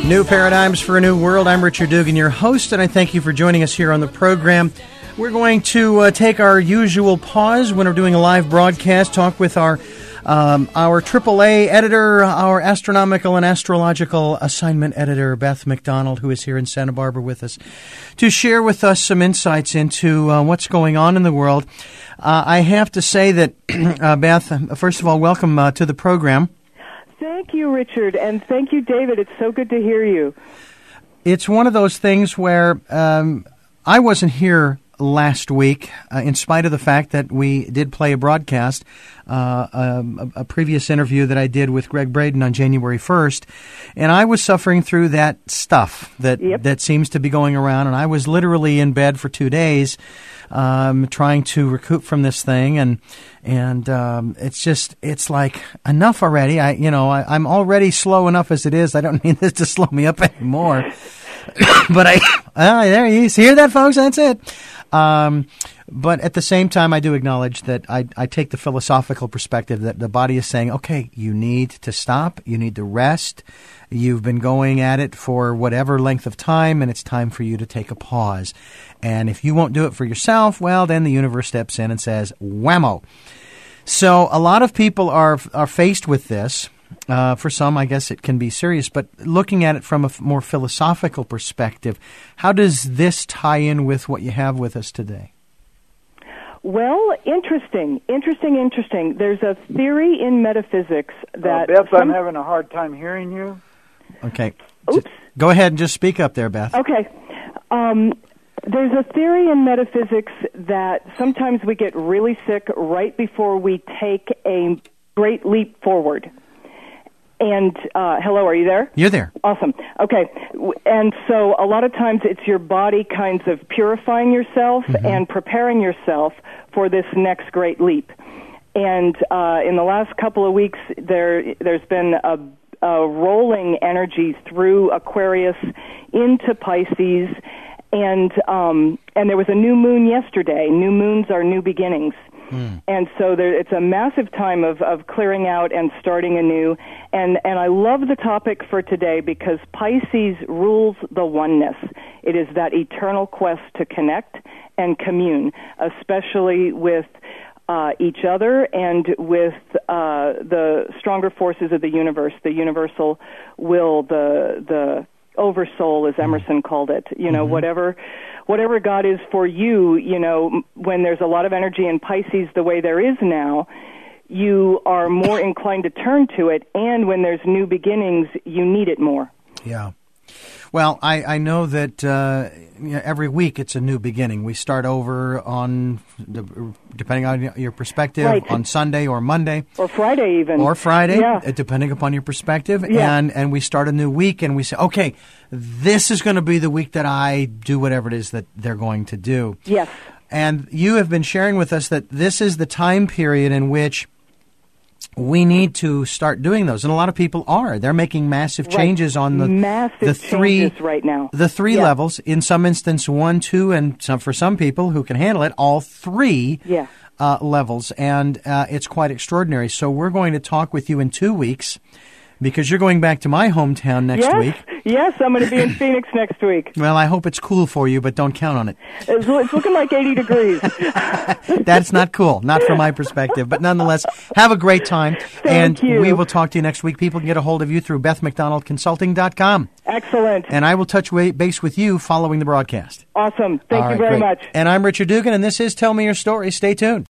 New Paradigms for a New World. I'm Richard Dugan, your host, and I thank you for joining us here on the program. We're going to take our usual pause when we're doing a live broadcast, talk with our AAA editor, our astronomical and astrological assignment editor, Beth McDonald, who is here in Santa Barbara with us, to share with us some insights into what's going on in the world. I have to say that, Beth, first of all, welcome to the program. Thank you, Richard, and thank you, David. It's so good to hear you. It's one of those things where I wasn't here last week, in spite of the fact that we did play a broadcast, a previous interview that I did with Greg Braden on January 1st, and I was suffering through that stuff that seems to be going around, and I was literally in bed for 2 days trying to recoup from this thing, and it's like, enough already. I'm already slow enough as it is. I don't need this to slow me up anymore. But there you hear that, folks? That's it. But at the same time, I do acknowledge that I take the philosophical perspective that the body is saying, okay, you need to stop, you need to rest, you've been going at it for whatever length of time, and it's time for you to take a pause. And if you won't do it for yourself, well, then the universe steps in and says, whammo. So a lot of people are faced with this. For some, I guess it can be serious, but looking at it from a more philosophical perspective, how does this tie in with what you have with us today? Well, interesting. There's a theory in metaphysics that... Beth, I'm having a hard time hearing you. Okay. Oops. Go ahead and just speak up there, Beth. Okay. There's a theory in metaphysics that sometimes we get really sick right before we take a great leap forward. And, hello, are you there? You're there. Awesome. Okay. And so a lot of times it's your body kinds of purifying yourself and preparing yourself for this next great leap. And in the last couple of weeks, there's been a rolling energy through Aquarius into Pisces, and there was a new moon yesterday. New moons are new beginnings. And so it's a massive time of clearing out and starting anew. And I love the topic for today because Pisces rules the oneness. It is that eternal quest to connect and commune, especially with each other and with the stronger forces of the universe, the universal will, the oversoul, as Emerson called it. Whatever God is for you, when there's a lot of energy in Pisces the way there is now, you are more inclined to turn to it, and when there's new beginnings, you need it more. Yeah. Well, I know that every week it's a new beginning. We start over on, depending on your perspective, right, on Sunday or Monday. Or Friday even. Or Friday, depending upon your perspective. Yeah. And we start a new week and we say, okay, this is going to be the week that I do whatever it is that they're going to do. Yes. And you have been sharing with us that this is the time period in which we need to start doing those, and a lot of people are. They're making massive changes on the three changes right now. The three levels. In some instance, 1, 2, and for some people who can handle it, all three levels, and it's quite extraordinary. So we're going to talk with you in 2 weeks because you're going back to my hometown next week. Yes, I'm going to be in Phoenix next week. Well, I hope it's cool for you, but don't count on it. It's looking like 80 degrees. That's not cool, not from my perspective. But nonetheless, have a great time. Thank you. We will talk to you next week. People can get a hold of you through BethMcDonaldConsulting.com. Excellent. And I will touch base with you following the broadcast. Awesome. Thank you very much. And I'm Richard Dugan, and this is Tell Me Your Story. Stay tuned.